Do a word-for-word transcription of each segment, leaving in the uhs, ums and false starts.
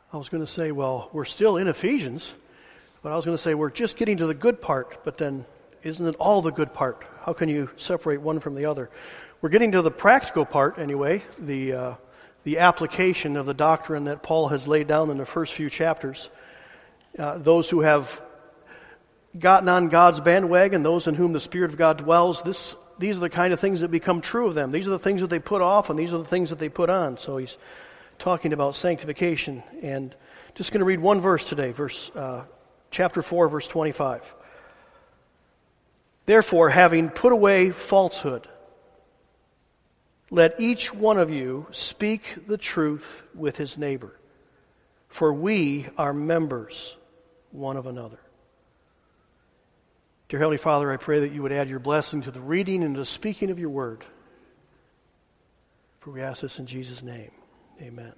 I was going to say, well, we're still in Ephesians, but I was going to say we're just getting to the good part, but then isn't it all the good part? How can you separate one from the other? We're getting to the practical part anyway, the uh, the application of the doctrine that Paul has laid down in the first few chapters. Uh, those who have gotten on God's bandwagon, those in whom the Spirit of God dwells, this these are the kind of things that become true of them. These are the things that they put off, and these are the things that they put on. So he's talking about sanctification. And just going to read one verse today, verse uh, chapter four, verse twenty-five. Therefore, having put away falsehood, let each one of you speak the truth with his neighbor, for we are members one of another. Dear Heavenly Father, I pray that you would add your blessing to the reading and the speaking of your word. For we ask this in Jesus' name. Amen.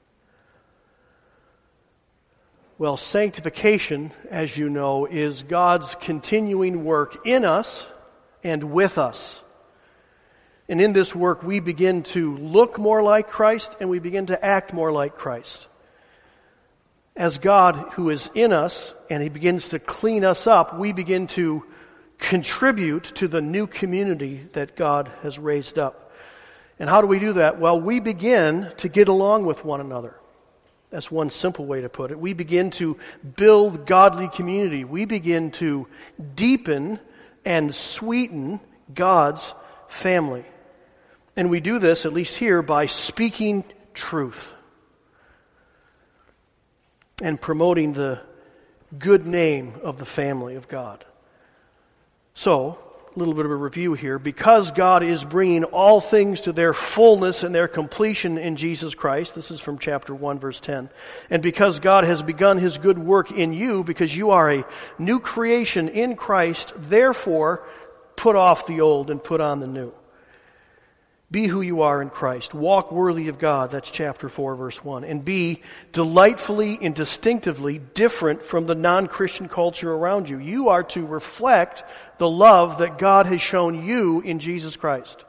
Well, sanctification, as you know, is God's continuing work in us and with us. And in this work, we begin to look more like Christ and we begin to act more like Christ. As God, who is in us, and He begins to clean us up, we begin to contribute to the new community that God has raised up. And how do we do that? Well, we begin to get along with one another. That's one simple way to put it. We begin to build godly community. We begin to deepen and sweeten God's family. And we do this, at least here, by speaking truth and promoting the good name of the family of God. So, a little bit of a review here. Because God is bringing all things to their fullness and their completion in Jesus Christ, this is from chapter one, verse ten, and because God has begun His good work in you, because you are a new creation in Christ, therefore, put off the old and put on the new. Be who you are in Christ. Walk worthy of God. That's chapter four, verse one. And be delightfully and distinctively different from the non-Christian culture around you. You are to reflect the love that God has shown you in Jesus Christ.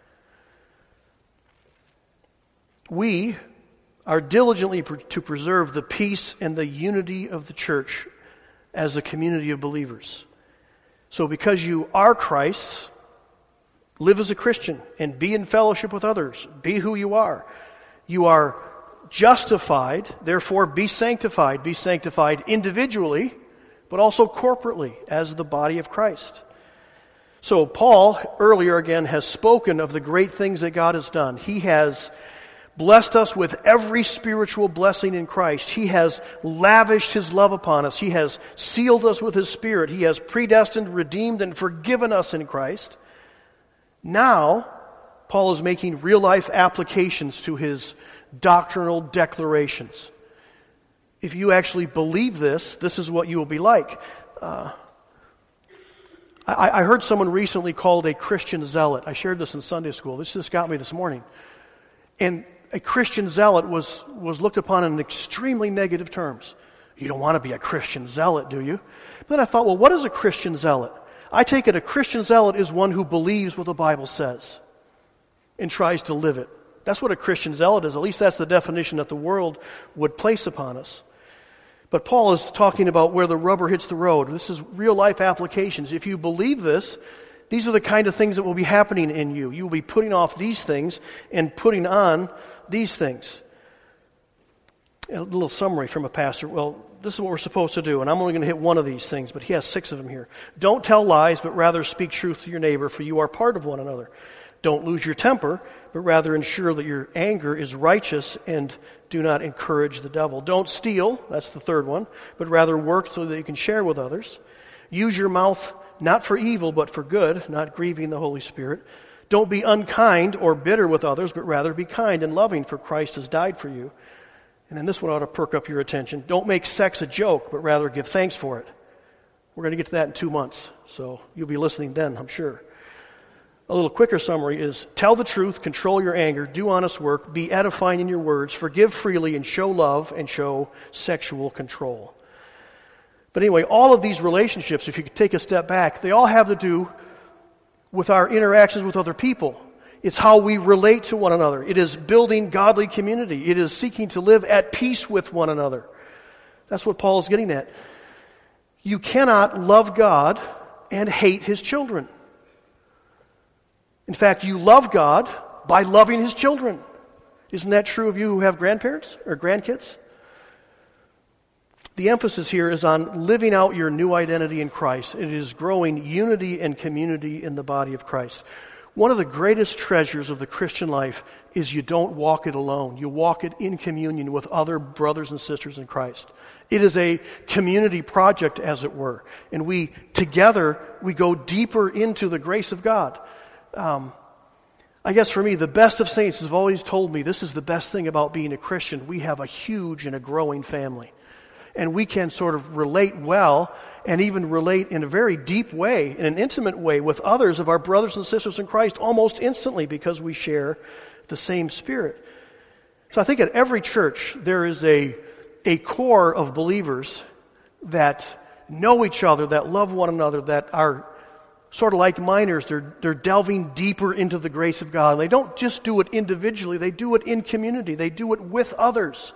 We are diligently to preserve the peace and the unity of the church as a community of believers. So because you are Christ's, live as a Christian and be in fellowship with others. Be who you are. You are justified, therefore be sanctified. Be sanctified individually, but also corporately as the body of Christ. So Paul, earlier again, has spoken of the great things that God has done. He has blessed us with every spiritual blessing in Christ. He has lavished His love upon us. He has sealed us with His Spirit. He has predestined, redeemed, and forgiven us in Christ. Now, Paul is making real-life applications to his doctrinal declarations. If you actually believe this, this is what you will be like. Uh, I, I heard someone recently called a Christian zealot. I shared this in Sunday school. This just got me this morning. And a Christian zealot was, was looked upon in extremely negative terms. You don't want to be a Christian zealot, do you? But then I thought, well, what is a Christian zealot? I take it a Christian zealot is one who believes what the Bible says and tries to live it. That's what a Christian zealot is. At least that's the definition that the world would place upon us. But Paul is talking about where the rubber hits the road. This is real life applications. If you believe this, these are the kind of things that will be happening in you. You will be putting off these things and putting on these things. A little summary from a pastor. Well, this is what we're supposed to do, and I'm only going to hit one of these things, but he has six of them here. Don't tell lies, but rather speak truth to your neighbor, for you are part of one another. Don't lose your temper, but rather ensure that your anger is righteous and do not encourage the devil. Don't steal, that's the third one, but rather work so that you can share with others. Use your mouth not for evil, but for good, not grieving the Holy Spirit. Don't be unkind or bitter with others, but rather be kind and loving, for Christ has died for you. And then this one ought to perk up your attention. Don't make sex a joke, but rather give thanks for it. We're going to get to that in two months, so you'll be listening then, I'm sure. A little quicker summary is, tell the truth, control your anger, do honest work, be edifying in your words, forgive freely, and show love, and show sexual control. But anyway, all of these relationships, if you could take a step back, they all have to do with our interactions with other people. It's how we relate to one another. It is building godly community. It is seeking to live at peace with one another. That's what Paul is getting at. You cannot love God and hate His children. In fact, you love God by loving His children. Isn't that true of you who have grandparents or grandkids? The emphasis here is on living out your new identity in Christ. It is growing unity and community in the body of Christ. One of the greatest treasures of the Christian life is you don't walk it alone. You walk it in communion with other brothers and sisters in Christ. It is a community project, as it were. And we, together, we go deeper into the grace of God. Um, I guess for me, the best of saints have always told me this is the best thing about being a Christian. We have a huge and a growing family. And we can sort of relate well and even relate in a very deep way, in an intimate way, with others of our brothers and sisters in Christ almost instantly because we share the same Spirit. So I think at every church there is a, a core of believers that know each other, that love one another, that are sort of like miners. They're, they're delving deeper into the grace of God. They don't just do it individually, they do it in community. They do it with others.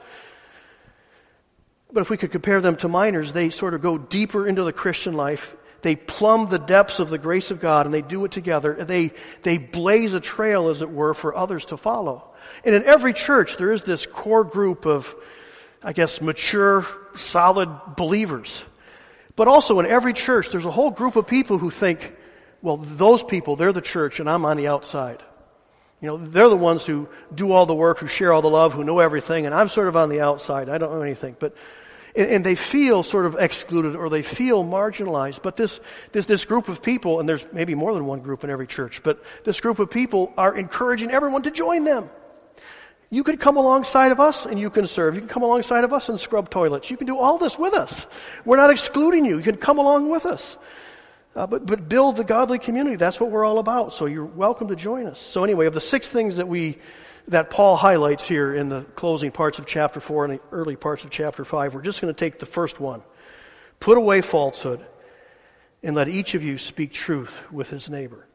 But if we could compare them to miners, they sort of go deeper into the Christian life. They plumb the depths of the grace of God, and they do it together. They, they blaze a trail, as it were, for others to follow. And in every church, there is this core group of, I guess, mature, solid believers. But also in every church, there's a whole group of people who think, well, those people, they're the church, and I'm on the outside. You know, they're the ones who do all the work, who share all the love, who know everything, and I'm sort of on the outside. I don't know anything. But and they feel sort of excluded, or they feel marginalized. But this, this this group of people, and there's maybe more than one group in every church, but this group of people are encouraging everyone to join them. You can come alongside of us and you can serve. You can come alongside of us and scrub toilets. You can do all this with us. We're not excluding you. You can come along with us. Uh, but, but build the godly community. That's what we're all about. So you're welcome to join us. So anyway, of the six things that we, that Paul highlights here in the closing parts of chapter four and the early parts of chapter five, we're just going to take the first one. Put away falsehood and let each of you speak truth with his neighbor.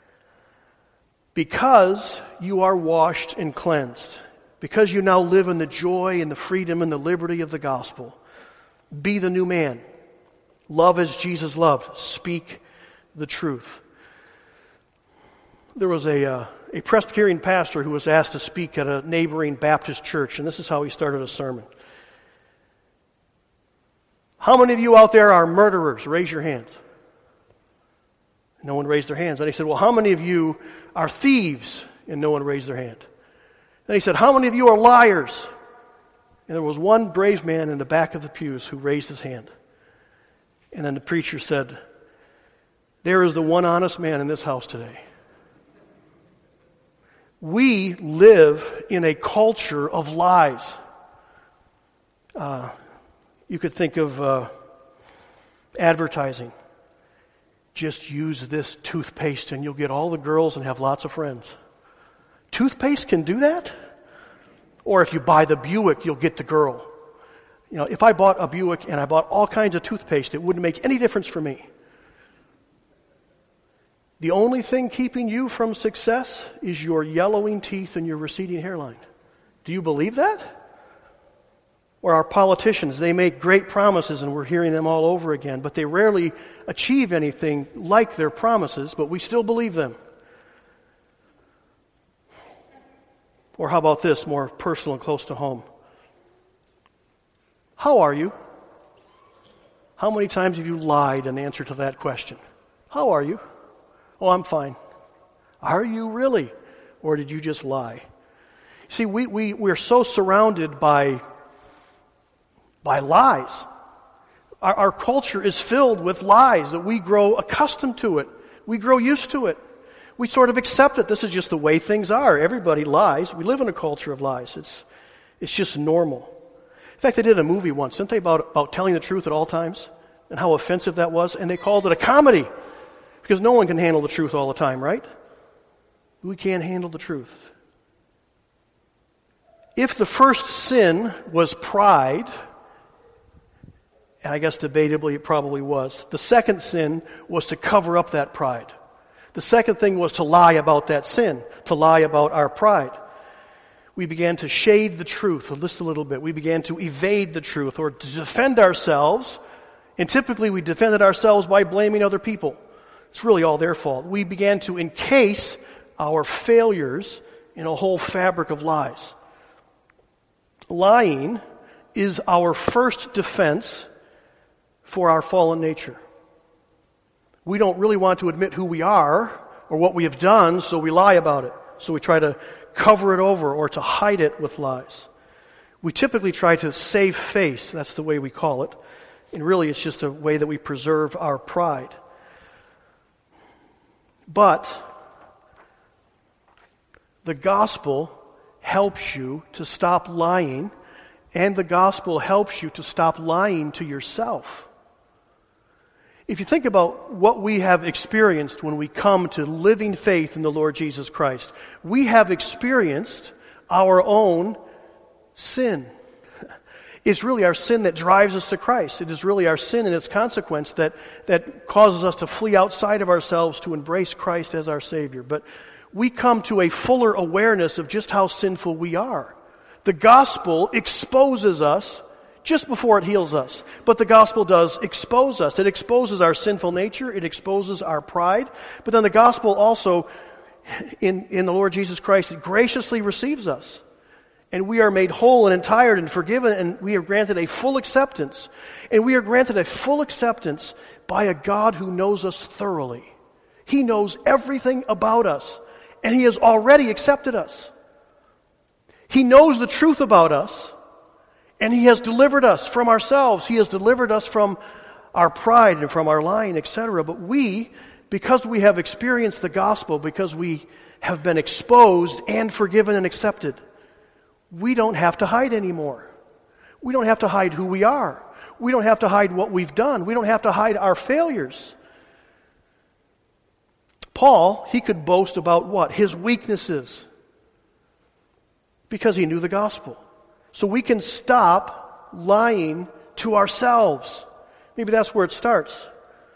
Because you are washed and cleansed, because you now live in the joy and the freedom and the liberty of the gospel, be the new man. Love as Jesus loved. Speak the truth. There was a uh, a Presbyterian pastor who was asked to speak at a neighboring Baptist church, and this is how he started a sermon. How many of you out there are murderers? Raise your hands. No one raised their hands. And he said, well, how many of you are thieves? And no one raised their hand. Then he said, how many of you are liars? And there was one brave man in the back of the pews who raised his hand. And then the preacher said, there is the one honest man in this house today. We live in a culture of lies. Uh, you could think of uh, advertising. Just use this toothpaste and you'll get all the girls and have lots of friends. Toothpaste can do that? Or if you buy the Buick, you'll get the girl. You know, if I bought a Buick and I bought all kinds of toothpaste, it wouldn't make any difference for me. The only thing keeping you from success is your yellowing teeth and your receding hairline. Do you believe that? Or our politicians, they make great promises and we're hearing them all over again, but they rarely achieve anything like their promises, but we still believe them. Or how about this, more personal and close to home? How are you? How many times have you lied in answer to that question? How are you? Oh, I'm fine. Are you really? Or did you just lie? See, we, we, we're so surrounded by, by lies. Our, our culture is filled with lies that we grow accustomed to it. We grow used to it. We sort of accept it. This is just the way things are. Everybody lies. We live in a culture of lies. It's, it's just normal. In fact, they did a movie once, didn't they, about, about telling the truth at all times and how offensive that was? And they called it a comedy because no one can handle the truth all the time, right? We can't handle the truth. If the first sin was pride, and I guess debatably it probably was, the second sin was to cover up that pride. The second thing was to lie about that sin, to lie about our pride. We began to shade the truth, or list a little bit. We began to evade the truth or to defend ourselves. And typically we defended ourselves by blaming other people. It's really all their fault. We began to encase our failures in a whole fabric of lies. Lying is our first defense for our fallen nature. We don't really want to admit who we are or what we have done, so we lie about it. So we try to cover it over or to hide it with lies. We typically try to save face. That's the way we call it. And really it's just a way that we preserve our pride. But the gospel helps you to stop lying, and the gospel helps you to stop lying to yourself. If you think about what we have experienced when we come to living faith in the Lord Jesus Christ, we have experienced our own sin. It's really our sin that drives us to Christ. It is really our sin and its consequence that, that causes us to flee outside of ourselves to embrace Christ as our Savior. But we come to a fuller awareness of just how sinful we are. The gospel exposes us just before it heals us. But the gospel does expose us. It exposes our sinful nature. It exposes our pride. But then the gospel also, in, in the Lord Jesus Christ, it graciously receives us. And we are made whole and entire and forgiven, and we are granted a full acceptance. And we are granted a full acceptance by a God who knows us thoroughly. He knows everything about us, and He has already accepted us. He knows the truth about us, and He has delivered us from ourselves. He has delivered us from our pride and from our lying, et cetera. But we, because we have experienced the gospel, because we have been exposed and forgiven and accepted, we don't have to hide anymore. We don't have to hide who we are. We don't have to hide what we've done. We don't have to hide our failures. Paul, he could boast about what? His weaknesses. Because he knew the gospel. So we can stop lying to ourselves. Maybe that's where it starts.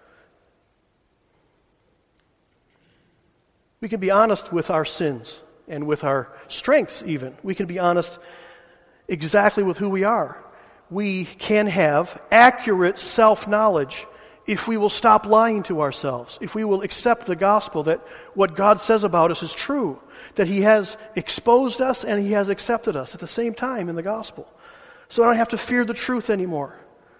We can be honest with our sins and with our strengths even. We can be honest exactly with who we are. We can have accurate self-knowledge if we will stop lying to ourselves, if we will accept the gospel that what God says about us is true, that He has exposed us and He has accepted us at the same time in the gospel. So I don't have to fear the truth anymore.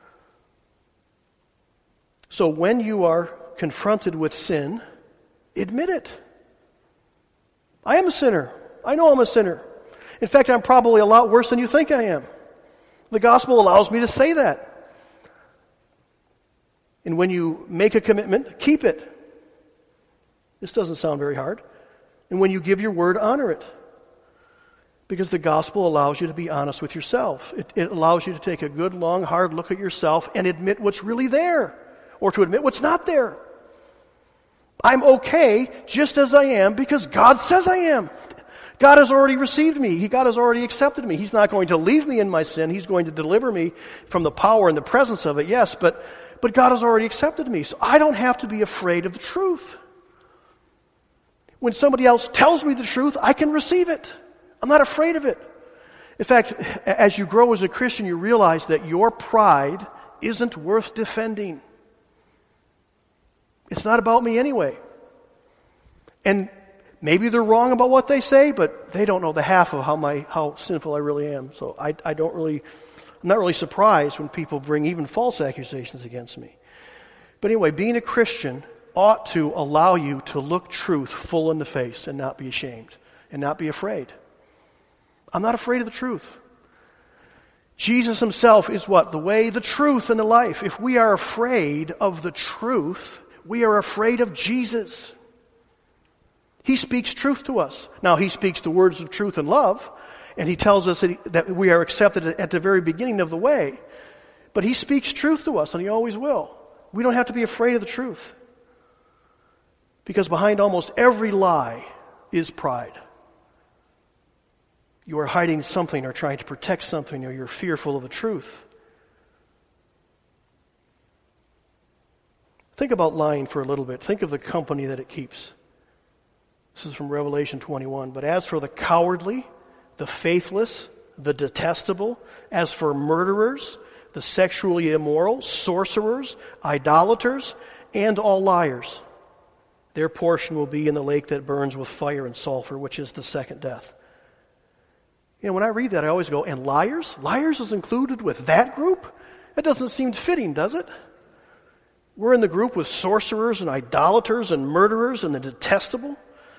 So when you are confronted with sin, admit it. I am a sinner. I know I'm a sinner. In fact, I'm probably a lot worse than you think I am. The gospel allows me to say that. And when you make a commitment, keep it. This doesn't sound very hard. And when you give your word, honor it. Because the gospel allows you to be honest with yourself. It, it allows you to take a good, long, hard look at yourself and admit what's really there. Or to admit what's not there. I'm okay just as I am because God says I am. God has already received me. He, God has already accepted me. He's not going to leave me in my sin. He's going to deliver me from the power and the presence of it, yes, but, but God has already accepted me. So I don't have to be afraid of the truth. When somebody else tells me the truth, I can receive it. I'm not afraid of it. In fact, as you grow as a Christian, you realize that your pride isn't worth defending. It's not about me anyway. And maybe they're wrong about what they say, but they don't know the half of how my how sinful I really am. So I, I don't really, I'm not really surprised when people bring even false accusations against me. But anyway, being a Christian ought to allow you to look truth full in the face and not be ashamed and not be afraid. I'm not afraid of the truth. Jesus Himself is what? The way, the truth, and the life. If we are afraid of the truth, we are afraid of Jesus. He speaks truth to us. Now, He speaks the words of truth and love, and He tells us that, he, that we are accepted at the very beginning of the way. But He speaks truth to us, and He always will. We don't have to be afraid of the truth. Because behind almost every lie is pride. You are hiding something or trying to protect something, or you're fearful of the truth. Think about lying for a little bit. Think of the company that it keeps. This is from Revelation twenty-one. But as for the cowardly, the faithless, the detestable, as for murderers, the sexually immoral, sorcerers, idolaters, and all liars, their portion will be in the lake that burns with fire and sulfur, which is the second death. You know, when I read that, I always go, and liars? Liars is included with that group? That doesn't seem fitting, does it? We're in the group with sorcerers and idolaters and murderers and the detestable.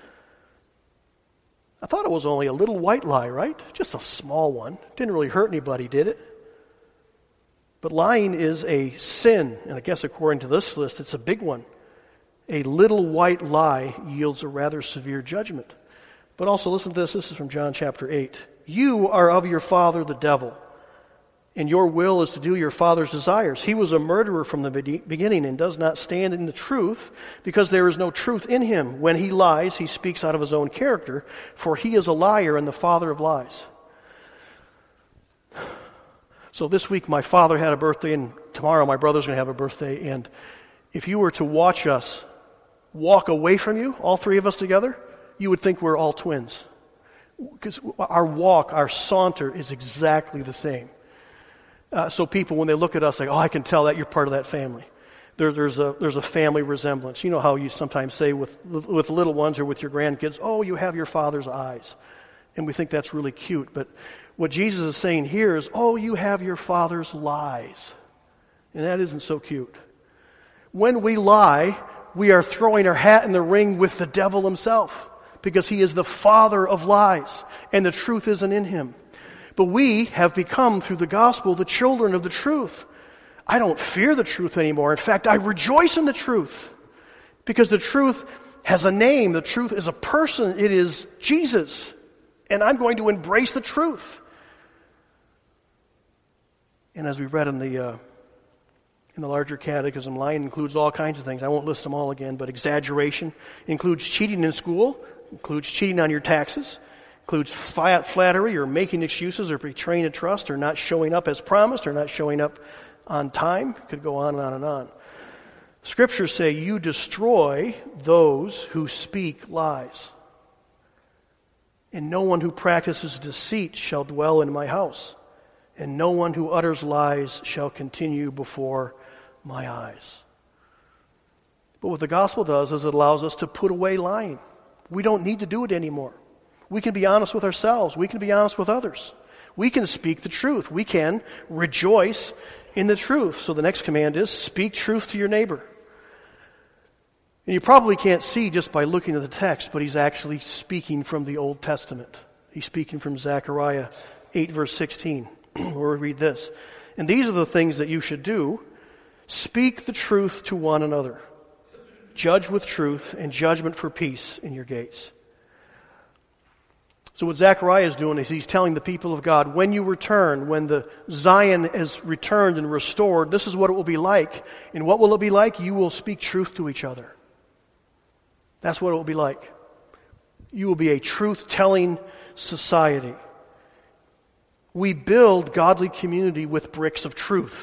I thought it was only a little white lie, right? Just a small one. Didn't really hurt anybody, did it? But lying is a sin, and I guess according to this list, it's a big one. A little white lie yields a rather severe judgment. But also, listen to this. This is from John chapter eight. You are of your father, the devil, and your will is to do your father's desires. He was a murderer from the beginning and does not stand in the truth because there is no truth in him. When he lies, he speaks out of his own character, for he is a liar and the father of lies. So this week my father had a birthday, and tomorrow my brother's going to have a birthday, and if you were to watch us walk away from you, all three of us together, you would think we're all twins. Because our walk, our saunter is exactly the same. Uh, so people, when they look at us, like, oh, I can tell that you're part of that family. There, there's a there's a family resemblance. You know how you sometimes say with with little ones or with your grandkids, oh, you have your father's eyes. And we think that's really cute. But what Jesus is saying here is, oh, you have your father's lies. And that isn't so cute. When we lie, we are throwing our hat in the ring with the devil himself, because he is the father of lies, and the truth isn't in him. But we have become, through the gospel, the children of the truth. I don't fear the truth anymore. In fact, I rejoice in the truth, because the truth has a name. The truth is a person. It is Jesus. And I'm going to embrace the truth. And as we read in the uh, in the larger catechism, lying includes all kinds of things. I won't list them all again, but exaggeration includes cheating in school, includes cheating on your taxes, includes flattery or making excuses or betraying a trust or not showing up as promised or not showing up on time. Could go on and on and on. Scriptures say you destroy those who speak lies. And no one who practices deceit shall dwell in my house. And no one who utters lies shall continue before my eyes. But what the gospel does is it allows us to put away lying. We don't need to do it anymore. We can be honest with ourselves. We can be honest with others. We can speak the truth. We can rejoice in the truth. So the next command is speak truth to your neighbor. And you probably can't see just by looking at the text, but he's actually speaking from the Old Testament. He's speaking from Zechariah eight verse sixteen, where we read this. And these are the things that you should do. Speak the truth to one another. Judge with truth and judgment for peace in your gates. So what Zechariah is doing is he's telling the people of God, when you return, when the Zion is returned and restored, this is what it will be like. And what will it be like? You will speak truth to each other. That's what it will be like. You will be a truth-telling society. We build godly community with bricks of truth.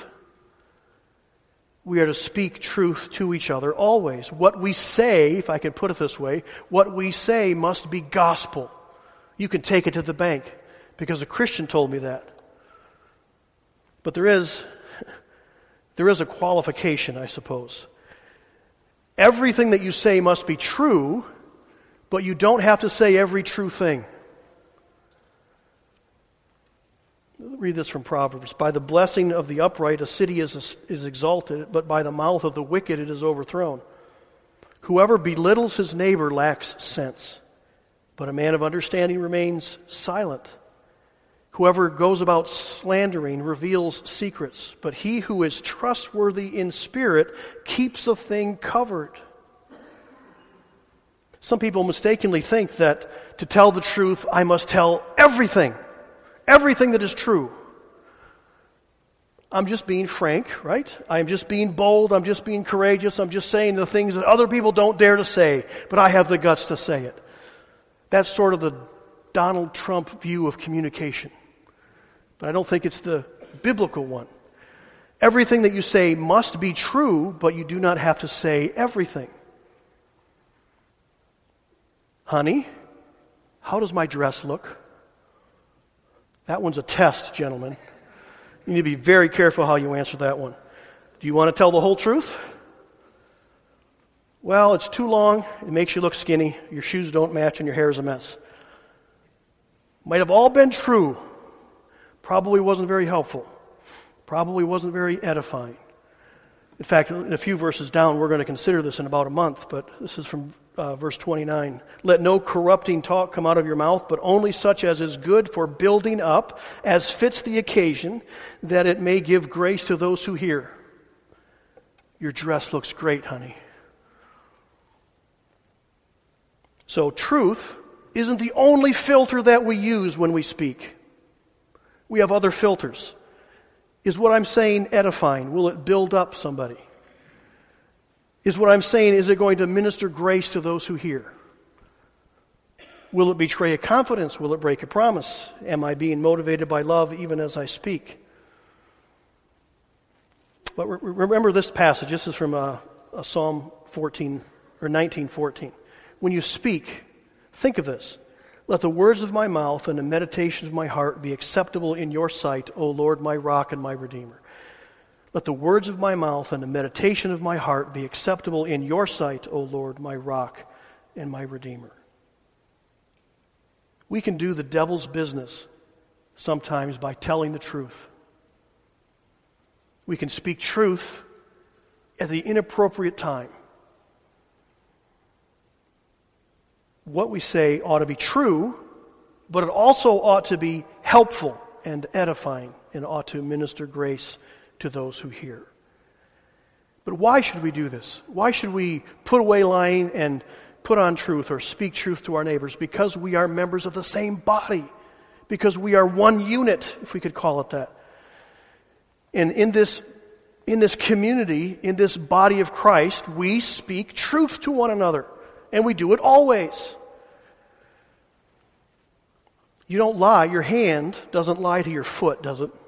We are to speak truth to each other always. What we say, if I can put it this way, what we say must be gospel. You can take it to the bank, because a Christian told me that. But there is, there is a qualification, I suppose. Everything that you say must be true, but you don't have to say every true thing. Read this from Proverbs. By the blessing of the upright, a city is, is exalted, but by the mouth of the wicked it is overthrown. Whoever belittles his neighbor lacks sense, but a man of understanding remains silent. Whoever goes about slandering reveals secrets, but he who is trustworthy in spirit keeps a thing covered. Some people mistakenly think that to tell the truth, I must tell everything. Everything that is true. I'm just being frank, right? I'm just being bold. I'm just being courageous. I'm just saying the things that other people don't dare to say, but I have the guts to say it. That's sort of the Donald Trump view of communication. But I don't think it's the biblical one. Everything that you say must be true, but you do not have to say everything. Honey, how does my dress look? That one's a test, gentlemen. You need to be very careful how you answer that one. Do you want to tell the whole truth? Well, it's too long, it makes you look skinny, your shoes don't match, and your hair is a mess. Might have all been true. Probably wasn't very helpful. Probably wasn't very edifying. In fact, in a few verses down, we're going to consider this in about a month, but this is from uh, verse twenty-nine. Let no corrupting talk come out of your mouth, but only such as is good for building up, as fits the occasion, that it may give grace to those who hear. Your dress looks great, honey. So truth isn't the only filter that we use when we speak. We have other filters. Is what I'm saying edifying? Will it build up somebody? Is what I'm saying, is it going to minister grace to those who hear? Will it betray a confidence? Will it break a promise? Am I being motivated by love even as I speak? But re- remember this passage. This is from uh, uh, Psalm fourteen or nineteen fourteen. When you speak, think of this. Let the words of my mouth and the meditations of my heart be acceptable in your sight, O Lord, my rock and my redeemer. Let the words of my mouth and the meditation of my heart be acceptable in your sight, O Lord, my rock and my redeemer. We can do the devil's business sometimes by telling the truth. We can speak truth at the inappropriate time. What we say ought to be true, but it also ought to be helpful and edifying and ought to minister grace to those who hear. But why should we do this? Why should we put away lying and put on truth or speak truth to our neighbors? Because we are members of the same body. Because we are one unit, if we could call it that. And in this, in this community, in this body of Christ, we speak truth to one another. And we do it always. You don't lie. Your hand doesn't lie to your foot, does it?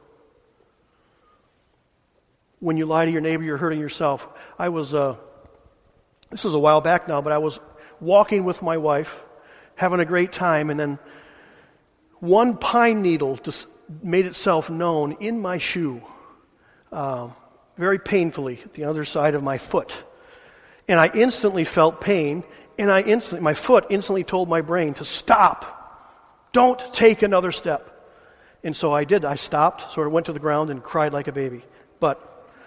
When you lie to your neighbor, you're hurting yourself. I was, uh, this was a while back now, but I was walking with my wife, having a great time, and then one pine needle just made itself known in my shoe, uh, very painfully at the other side of my foot. And I instantly felt pain, and I instantly, my foot instantly told my brain to stop. Don't take another step. And so I did. I stopped, sort of went to the ground and cried like a baby. But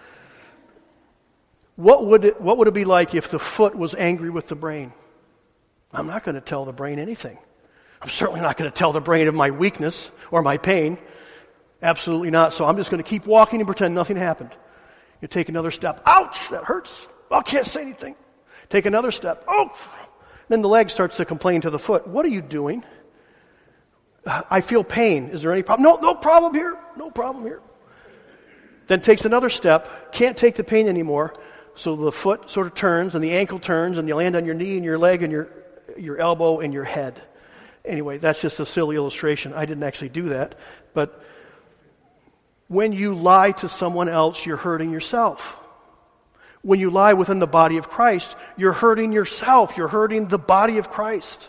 what would it, what would it be like if the foot was angry with the brain? I'm not going to tell the brain anything. I'm certainly not going to tell the brain of my weakness or my pain. Absolutely not. So I'm just going to keep walking and pretend nothing happened. You take another step. Ouch, that hurts. I can't say anything. Take another step. Oh! Then the leg starts to complain to the foot. What are you doing? I feel pain. Is there any problem? No, no problem here. No problem here. Then takes another step. Can't take the pain anymore. So the foot sort of turns and the ankle turns and you land on your knee and your leg and your, your elbow and your head. Anyway, that's just a silly illustration. I didn't actually do that. But when you lie to someone else, you're hurting yourself. When you lie within the body of Christ, you're hurting yourself. You're hurting the body of Christ.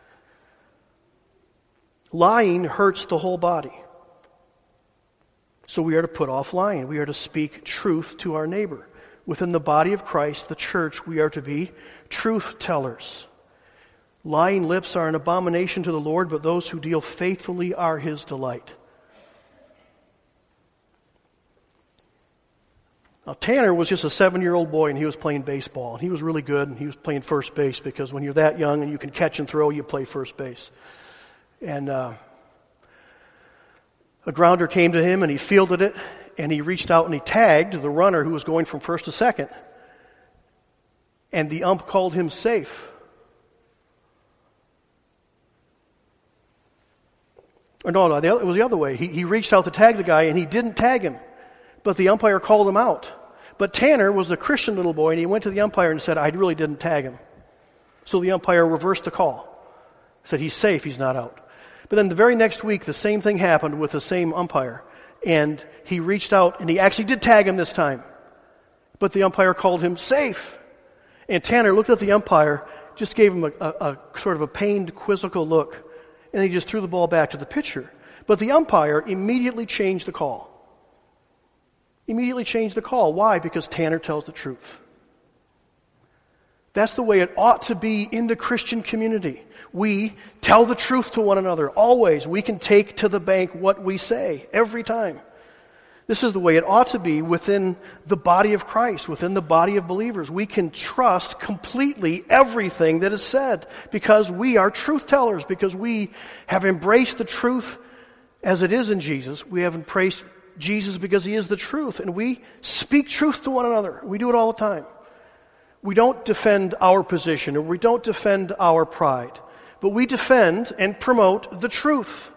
Lying hurts the whole body. So we are to put off lying. We are to speak truth to our neighbor. Within the body of Christ, the church, we are to be truth tellers. Lying lips are an abomination to the Lord, but those who deal faithfully are His delight. Now, Tanner was just a seven-year-old boy, and he was playing baseball. And he was really good, and he was playing first base, because when you're that young and you can catch and throw, you play first base. And uh, a grounder came to him, and he fielded it, and he reached out and he tagged the runner who was going from first to second. And the ump called him safe. Or no, no, it was the other way. He, he reached out to tag the guy, and he didn't tag him. But the umpire called him out. But Tanner was a Christian little boy, and he went to the umpire and said, I really didn't tag him. So the umpire reversed the call. Said, he's safe, he's not out. But then the very next week, the same thing happened with the same umpire. And he reached out, and he actually did tag him this time. But the umpire called him safe. And Tanner looked at the umpire, just gave him a, a, a sort of a pained, quizzical look, and he just threw the ball back to the pitcher. But the umpire immediately changed the call. Immediately changed the call. Why? Because Tanner tells the truth. That's the way it ought to be in the Christian community. We tell the truth to one another. Always. We can take to the bank what we say. Every time. This is the way it ought to be within the body of Christ, within the body of believers. We can trust completely everything that is said because we are truth tellers, because we have embraced the truth as it is in Jesus. We have embraced Jesus because he is the truth, and we speak truth to one another. We do it all the time. We don't defend our position, or we don't defend our pride, but we defend and promote the truth.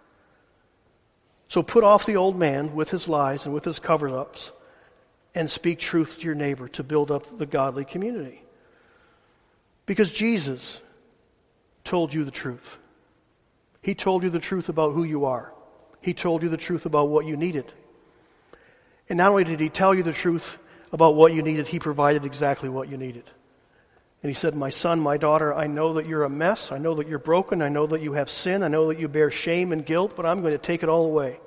So put off the old man with his lies and with his cover-ups and speak truth to your neighbor to build up the godly community. Because Jesus told you the truth. He told you the truth about who you are. He told you the truth about what you needed. And not only did he tell you the truth about what you needed, he provided exactly what you needed. And he said, my son, my daughter, I know that you're a mess. I know that you're broken. I know that you have sin. I know that you bear shame and guilt, but I'm going to take it all away.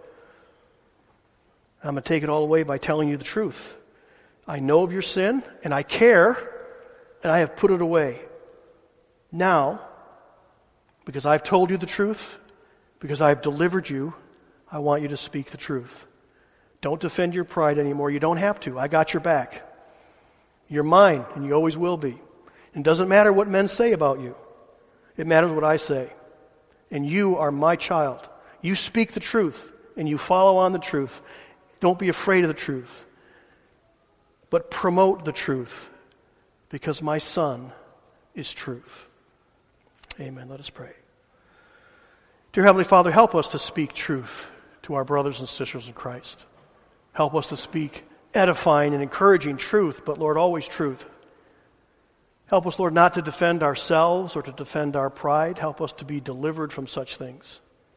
I'm going to take it all away by telling you the truth. I know of your sin, and I care, and I have put it away. Now, because I've told you the truth, because I've delivered you, I want you to speak the truth. Don't defend your pride anymore. You don't have to. I got your back. You're mine, and you always will be. It doesn't matter what men say about you. It matters what I say. And you are my child. You speak the truth, and you follow on the truth. Don't be afraid of the truth. But promote the truth, because my son is truth. Amen. Let us pray. Dear Heavenly Father, help us to speak truth to our brothers and sisters in Christ. Help us to speak edifying and encouraging truth, but Lord, always truth. Help us, Lord, not to defend ourselves or to defend our pride. Help us to be delivered from such things.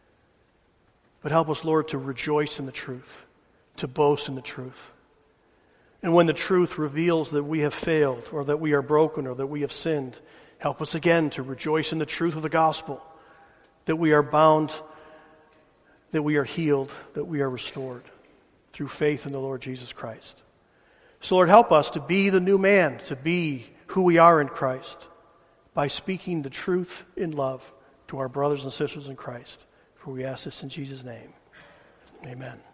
But help us, Lord, to rejoice in the truth, to boast in the truth. And when the truth reveals that we have failed or that we are broken or that we have sinned, help us again to rejoice in the truth of the gospel, that we are bound, that we are healed, that we are restored through faith in the Lord Jesus Christ. So, Lord, help us to be the new man, to be who we are in Christ, by speaking the truth in love to our brothers and sisters in Christ. For we ask this in Jesus' name. Amen.